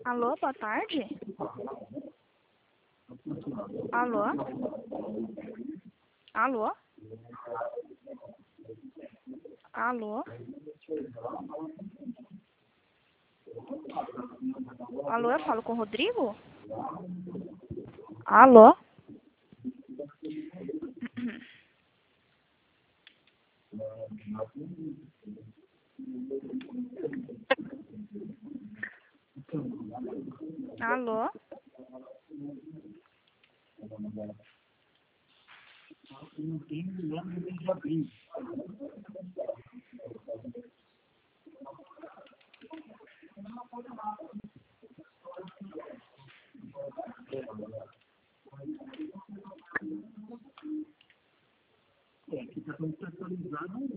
Alô, boa tarde. Alô? Alô? Alô? Alô, eu falo com o Rodrigo? Alô? Alô? Não tem nome de Jabim. É, que está contextualizado